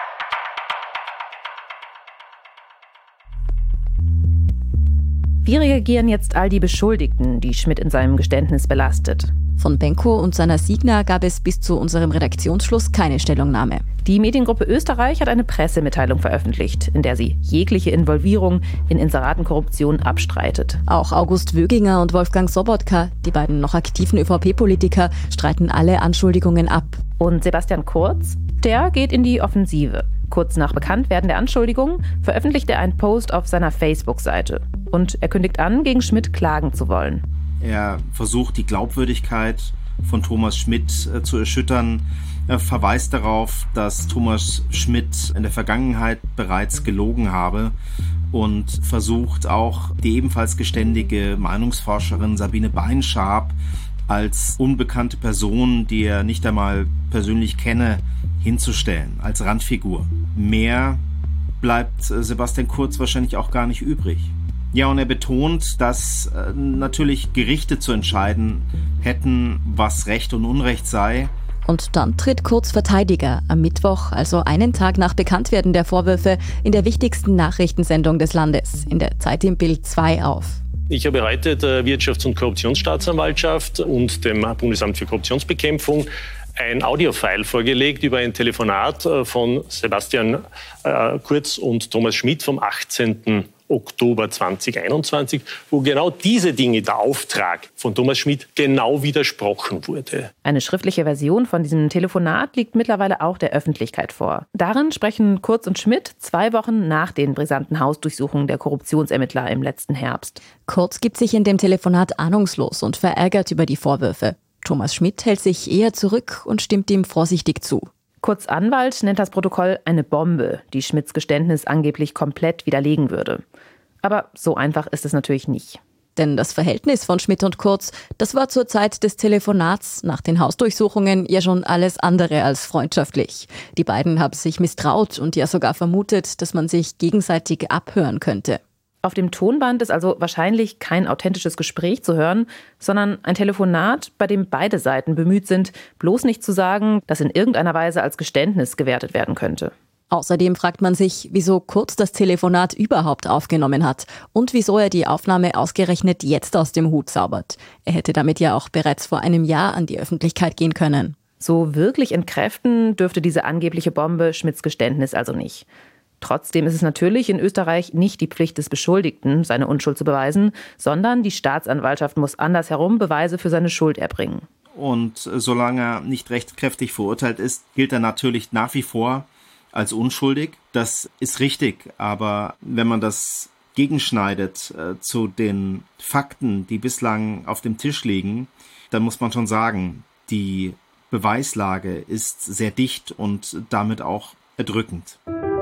Wie reagieren jetzt all die Beschuldigten, die Schmidt in seinem Geständnis belastet? Von Benko und seiner Signa gab es bis zu unserem Redaktionsschluss keine Stellungnahme. Die Mediengruppe Österreich hat eine Pressemitteilung veröffentlicht, in der sie jegliche Involvierung in Inseratenkorruption abstreitet. Auch August Wöginger und Wolfgang Sobotka, die beiden noch aktiven ÖVP-Politiker, streiten alle Anschuldigungen ab. Und Sebastian Kurz, der geht in die Offensive. Kurz nach Bekanntwerden der Anschuldigung veröffentlicht er einen Post auf seiner Facebook-Seite. Und er kündigt an, gegen Schmidt klagen zu wollen. Er versucht, die Glaubwürdigkeit von Thomas Schmidt äh, zu erschüttern. Er verweist darauf, dass Thomas Schmidt in der Vergangenheit bereits gelogen habe und versucht auch die ebenfalls geständige Meinungsforscherin Sabine Beinscharp als unbekannte Person, die er nicht einmal persönlich kenne, hinzustellen, als Randfigur. Mehr bleibt Sebastian Kurz wahrscheinlich auch gar nicht übrig. Ja, und er betont, dass äh, natürlich Gerichte zu entscheiden hätten, was Recht und Unrecht sei. Und dann tritt Kurz Verteidiger am Mittwoch, also einen Tag nach Bekanntwerden der Vorwürfe, in der wichtigsten Nachrichtensendung des Landes, in der Zeit im Bild zwei auf. Ich habe heute der Wirtschafts- und Korruptionsstaatsanwaltschaft und dem Bundesamt für Korruptionsbekämpfung ein Audiofile vorgelegt über ein Telefonat von Sebastian äh, Kurz und Thomas Schmidt vom achtzehnten Oktober zweitausendeinundzwanzig, wo genau diese Dinge, der Auftrag von Thomas Schmidt, genau widersprochen wurde. Eine schriftliche Version von diesem Telefonat liegt mittlerweile auch der Öffentlichkeit vor. Darin sprechen Kurz und Schmidt zwei Wochen nach den brisanten Hausdurchsuchungen der Korruptionsermittler im letzten Herbst. Kurz gibt sich in dem Telefonat ahnungslos und verärgert über die Vorwürfe. Thomas Schmidt hält sich eher zurück und stimmt ihm vorsichtig zu. Kurz Anwalt nennt das Protokoll eine Bombe, die Schmidts Geständnis angeblich komplett widerlegen würde. Aber so einfach ist es natürlich nicht. Denn das Verhältnis von Schmidt und Kurz, das war zur Zeit des Telefonats nach den Hausdurchsuchungen ja schon alles andere als freundschaftlich. Die beiden haben sich misstraut und ja sogar vermutet, dass man sich gegenseitig abhören könnte. Auf dem Tonband ist also wahrscheinlich kein authentisches Gespräch zu hören, sondern ein Telefonat, bei dem beide Seiten bemüht sind, bloß nicht zu sagen, das in irgendeiner Weise als Geständnis gewertet werden könnte. Außerdem fragt man sich, wieso Kurz das Telefonat überhaupt aufgenommen hat und wieso er die Aufnahme ausgerechnet jetzt aus dem Hut zaubert. Er hätte damit ja auch bereits vor einem Jahr an die Öffentlichkeit gehen können. So wirklich entkräften dürfte diese angebliche Bombe Schmidts Geständnis also nicht. Trotzdem ist es natürlich in Österreich nicht die Pflicht des Beschuldigten, seine Unschuld zu beweisen, sondern die Staatsanwaltschaft muss andersherum Beweise für seine Schuld erbringen. Und solange er nicht rechtskräftig verurteilt ist, gilt er natürlich nach wie vor als unschuldig. Das ist richtig, aber wenn man das gegenschneidet äh, zu den Fakten, die bislang auf dem Tisch liegen, dann muss man schon sagen, die Beweislage ist sehr dicht und damit auch erdrückend.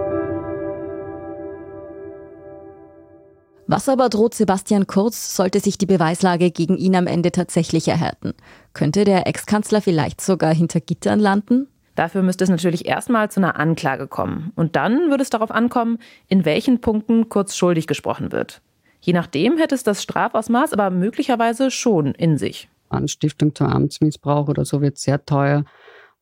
Was aber droht Sebastian Kurz, sollte sich die Beweislage gegen ihn am Ende tatsächlich erhärten? Könnte der Ex-Kanzler vielleicht sogar hinter Gittern landen? Dafür müsste es natürlich erstmal zu einer Anklage kommen. Und dann würde es darauf ankommen, in welchen Punkten Kurz schuldig gesprochen wird. Je nachdem hätte es das Strafausmaß aber möglicherweise schon in sich. Anstiftung zu Amtsmissbrauch oder so wird sehr teuer.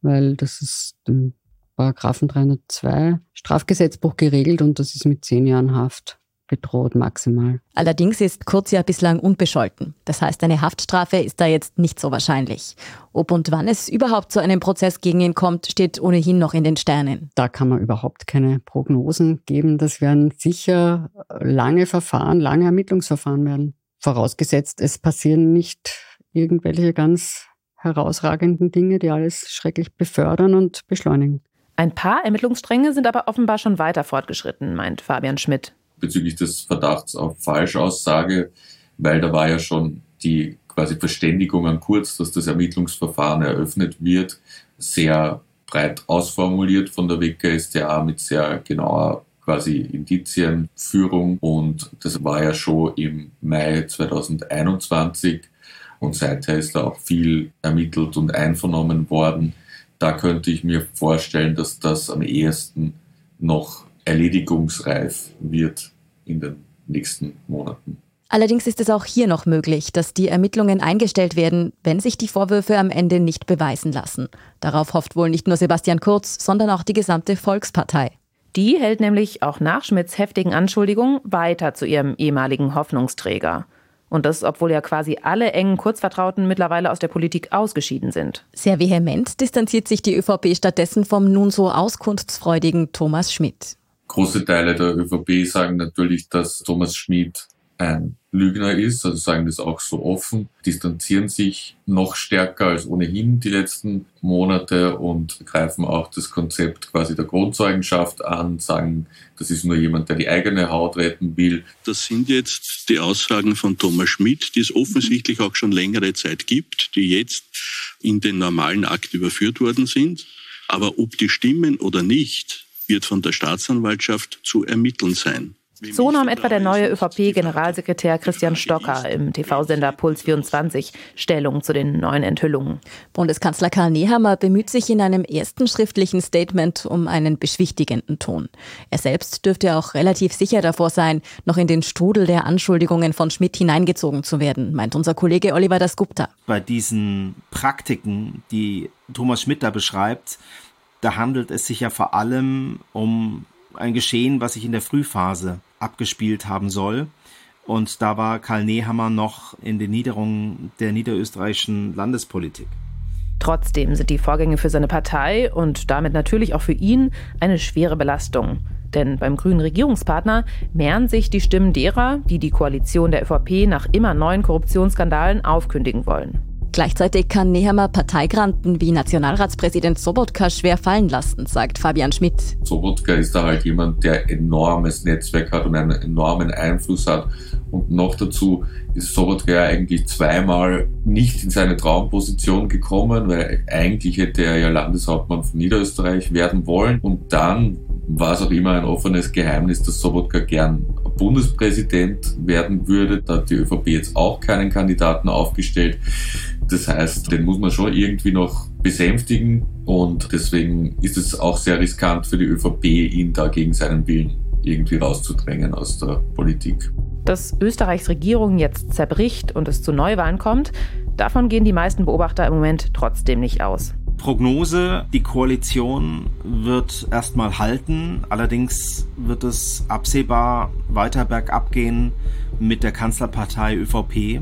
weil das ist im Paragraphen dreihundertzwei Strafgesetzbuch geregelt und das ist mit zehn Jahren Haft bedroht maximal. Allerdings ist Kurz ja bislang unbescholten. Das heißt, eine Haftstrafe ist da jetzt nicht so wahrscheinlich. Ob und wann es überhaupt zu einem Prozess gegen ihn kommt, steht ohnehin noch in den Sternen. Da kann man überhaupt keine Prognosen geben. Das werden sicher lange Verfahren, lange Ermittlungsverfahren werden. Vorausgesetzt, es passieren nicht irgendwelche ganz herausragenden Dinge, die alles schrecklich befördern und beschleunigen. Ein paar Ermittlungsstränge sind aber offenbar schon weiter fortgeschritten, meint Fabian Schmidt. Bezüglich des Verdachts auf Falschaussage, weil da war ja schon die quasi Verständigung an Kurz, dass das Ermittlungsverfahren eröffnet wird, sehr breit ausformuliert von der W K S t A mit sehr genauer quasi Indizienführung, und das war ja schon im Mai zweitausendeinundzwanzig und seither ist da auch viel ermittelt und einvernommen worden. Da könnte ich mir vorstellen, dass das am ehesten noch erledigungsreif wird in den nächsten Monaten. Allerdings ist es auch hier noch möglich, dass die Ermittlungen eingestellt werden, wenn sich die Vorwürfe am Ende nicht beweisen lassen. Darauf hofft wohl nicht nur Sebastian Kurz, sondern auch die gesamte Volkspartei. Die hält nämlich auch nach Schmidts heftigen Anschuldigungen weiter zu ihrem ehemaligen Hoffnungsträger. Und das, obwohl ja quasi alle engen Kurzvertrauten mittlerweile aus der Politik ausgeschieden sind. Sehr vehement distanziert sich die ÖVP stattdessen vom nun so auskunftsfreudigen Thomas Schmidt. Große Teile der ÖVP sagen natürlich, dass Thomas Schmidt ein Lügner ist, also sagen das auch so offen, distanzieren sich noch stärker als ohnehin die letzten Monate und greifen auch das Konzept quasi der Kronzeugenschaft an, sagen, das ist nur jemand, der die eigene Haut retten will. Das sind jetzt die Aussagen von Thomas Schmidt, die es offensichtlich auch schon längere Zeit gibt, die jetzt in den normalen Akt überführt worden sind. Aber ob die stimmen oder nicht, wird von der Staatsanwaltschaft zu ermitteln sein. So nahm etwa der neue ÖVP-Generalsekretär Christian Stocker im T V-Sender Puls vierundzwanzig Stellung zu den neuen Enthüllungen. Bundeskanzler Karl Nehammer bemüht sich in einem ersten schriftlichen Statement um einen beschwichtigenden Ton. Er selbst dürfte auch relativ sicher davor sein, noch in den Strudel der Anschuldigungen von Schmidt hineingezogen zu werden, meint unser Kollege Oliver Dasgupta. Bei diesen Praktiken, die Thomas Schmidt da beschreibt, da handelt es sich ja vor allem um ein Geschehen, was sich in der Frühphase abgespielt haben soll. Und da war Karl Nehammer noch in den Niederungen der niederösterreichischen Landespolitik. Trotzdem sind die Vorgänge für seine Partei und damit natürlich auch für ihn eine schwere Belastung. Denn beim grünen Regierungspartner mehren sich die Stimmen derer, die die Koalition der ÖVP nach immer neuen Korruptionsskandalen aufkündigen wollen. Gleichzeitig kann Nehammer Parteigranten wie Nationalratspräsident Sobotka schwer fallen lassen, sagt Fabian Schmidt. Sobotka ist da halt jemand, der enormes Netzwerk hat und einen enormen Einfluss hat. Und noch dazu ist Sobotka ja eigentlich zweimal nicht in seine Traumposition gekommen, weil eigentlich hätte er ja Landeshauptmann von Niederösterreich werden wollen. Und dann war es auch immer ein offenes Geheimnis, dass Sobotka gern Bundespräsident werden würde. Da hat die ÖVP jetzt auch keinen Kandidaten aufgestellt. Das heißt, den muss man schon irgendwie noch besänftigen und deswegen ist es auch sehr riskant für die ÖVP, ihn da gegen seinen Willen irgendwie rauszudrängen aus der Politik. Dass Österreichs Regierung jetzt zerbricht und es zu Neuwahlen kommt, davon gehen die meisten Beobachter im Moment trotzdem nicht aus. Prognose, die Koalition wird erstmal halten, allerdings wird es absehbar weiter bergab gehen mit der Kanzlerpartei ÖVP.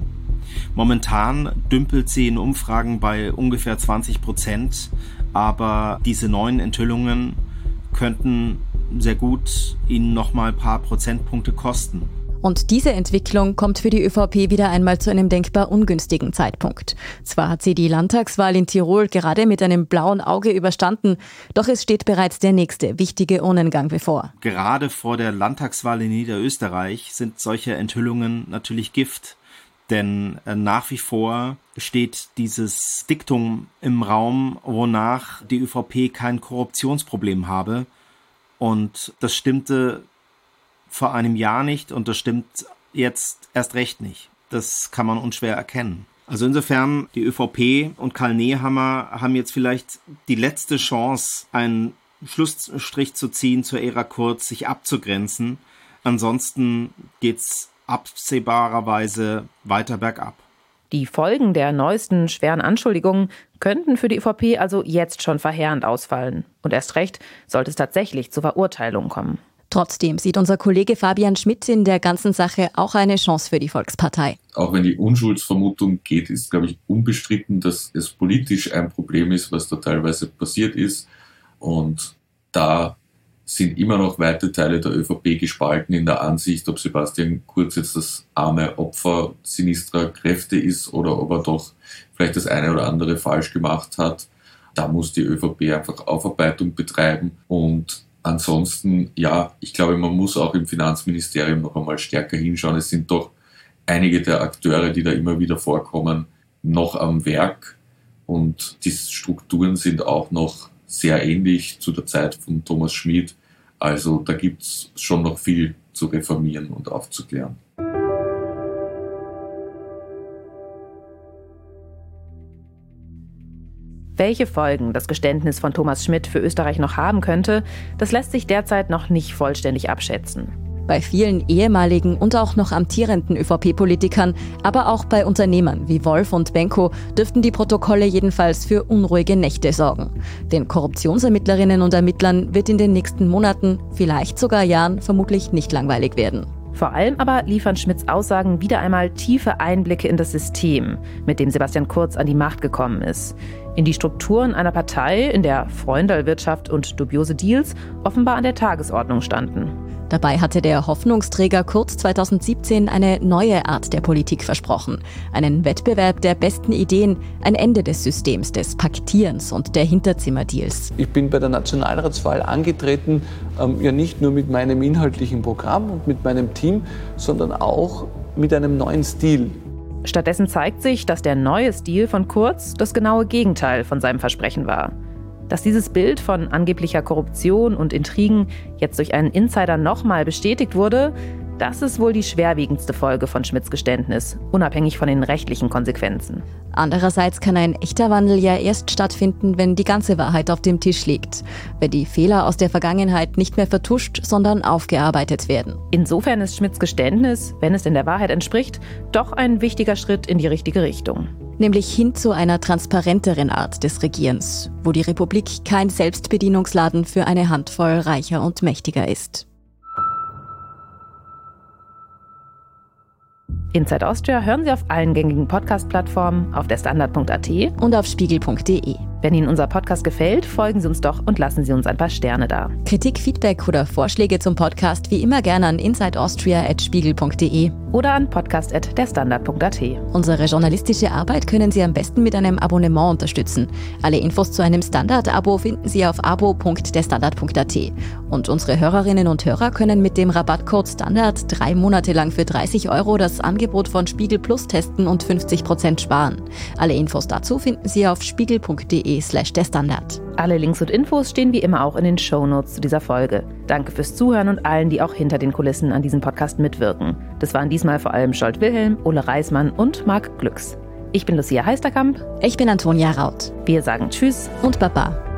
Momentan dümpelt sie in Umfragen bei ungefähr zwanzig Prozent, aber diese neuen Enthüllungen könnten sehr gut ihnen nochmal ein paar Prozentpunkte kosten. Und diese Entwicklung kommt für die ÖVP wieder einmal zu einem denkbar ungünstigen Zeitpunkt. Zwar hat sie die Landtagswahl in Tirol gerade mit einem blauen Auge überstanden, doch es steht bereits der nächste wichtige Urnengang bevor. Gerade vor der Landtagswahl in Niederösterreich sind solche Enthüllungen natürlich Gift. Denn nach wie vor steht dieses Diktum im Raum, wonach die ÖVP kein Korruptionsproblem habe. Und das stimmte vor einem Jahr nicht und das stimmt jetzt erst recht nicht. Das kann man unschwer erkennen. Also insofern, die ÖVP und Karl Nehammer haben jetzt vielleicht die letzte Chance, einen Schlussstrich zu ziehen zur Ära Kurz, sich abzugrenzen. Ansonsten geht's absehbarerweise weiter bergab. Die Folgen der neuesten schweren Anschuldigungen könnten für die ÖVP also jetzt schon verheerend ausfallen. Und erst recht sollte es tatsächlich zu Verurteilungen kommen. Trotzdem sieht unser Kollege Fabian Schmidt in der ganzen Sache auch eine Chance für die Volkspartei. Auch wenn die Unschuldsvermutung geht, ist, glaube ich, unbestritten, dass es politisch ein Problem ist, was da teilweise passiert ist. Und da sind immer noch weite Teile der ÖVP gespalten in der Ansicht, ob Sebastian Kurz jetzt das arme Opfer sinistrer Kräfte ist oder ob er doch vielleicht das eine oder andere falsch gemacht hat. Da muss die ÖVP einfach Aufarbeitung betreiben. Und ansonsten, ja, ich glaube, man muss auch im Finanzministerium noch einmal stärker hinschauen. Es sind doch einige der Akteure, die da immer wieder vorkommen, noch am Werk. Und die Strukturen sind auch noch sehr ähnlich zu der Zeit von Thomas Schmid. Also da gibt es schon noch viel zu reformieren und aufzuklären. Welche Folgen das Geständnis von Thomas Schmidt für Österreich noch haben könnte, das lässt sich derzeit noch nicht vollständig abschätzen. Bei vielen ehemaligen und auch noch amtierenden ÖVP-Politikern, aber auch bei Unternehmern wie Wolf und Benko dürften die Protokolle jedenfalls für unruhige Nächte sorgen. Den Korruptionsermittlerinnen und Ermittlern wird in den nächsten Monaten, vielleicht sogar Jahren, vermutlich nicht langweilig werden. Vor allem aber liefern Schmidts Aussagen wieder einmal tiefe Einblicke in das System, mit dem Sebastian Kurz an die Macht gekommen ist. In die Strukturen einer Partei, in der Freundalwirtschaft und dubiose Deals offenbar an der Tagesordnung standen. Dabei hatte der Hoffnungsträger Kurz zweitausendsiebzehn eine neue Art der Politik versprochen. Einen Wettbewerb der besten Ideen, ein Ende des Systems des Paktierens und der Hinterzimmerdeals. Ich bin bei der Nationalratswahl angetreten, ähm, ja nicht nur mit meinem inhaltlichen Programm und mit meinem Team, sondern auch mit einem neuen Stil. Stattdessen zeigt sich, dass der neue Stil von Kurz das genaue Gegenteil von seinem Versprechen war. Dass dieses Bild von angeblicher Korruption und Intrigen jetzt durch einen Insider nochmal bestätigt wurde, das ist wohl die schwerwiegendste Folge von Schmidts Geständnis, unabhängig von den rechtlichen Konsequenzen. Andererseits kann ein echter Wandel ja erst stattfinden, wenn die ganze Wahrheit auf dem Tisch liegt. Wenn die Fehler aus der Vergangenheit nicht mehr vertuscht, sondern aufgearbeitet werden. Insofern ist Schmidts Geständnis, wenn es denn der Wahrheit entspricht, doch ein wichtiger Schritt in die richtige Richtung. Nämlich hin zu einer transparenteren Art des Regierens, wo die Republik kein Selbstbedienungsladen für eine Handvoll Reicher und Mächtiger ist. Inside Austria hören Sie auf allen gängigen Podcast-Plattformen, auf der Standard punkt a t und auf spiegel punkt d e. Wenn Ihnen unser Podcast gefällt, folgen Sie uns doch und lassen Sie uns ein paar Sterne da. Kritik, Feedback oder Vorschläge zum Podcast wie immer gerne an insideaustria at spiegel punkt d e oder an podcast at der standard punkt a t. Unsere journalistische Arbeit können Sie am besten mit einem Abonnement unterstützen. Alle Infos zu einem Standard-Abo finden Sie auf abo punkt der standard punkt a t. Und unsere Hörerinnen und Hörer können mit dem Rabattcode Standard drei Monate lang für dreißig Euro das Angebot von Spiegel Plus testen und fünfzig Prozent sparen. Alle Infos dazu finden Sie auf spiegel punkt d e slash der Standard. Alle Links und Infos stehen wie immer auch in den Shownotes zu dieser Folge. Danke fürs Zuhören und allen, die auch hinter den Kulissen an diesem Podcast mitwirken. Das waren diesmal vor allem Scholt Wilhelm, Ole Reismann und Marc Glücks. Ich bin Lucia Heisterkamp. Ich bin Antonia Raut. Wir sagen Tschüss und Baba.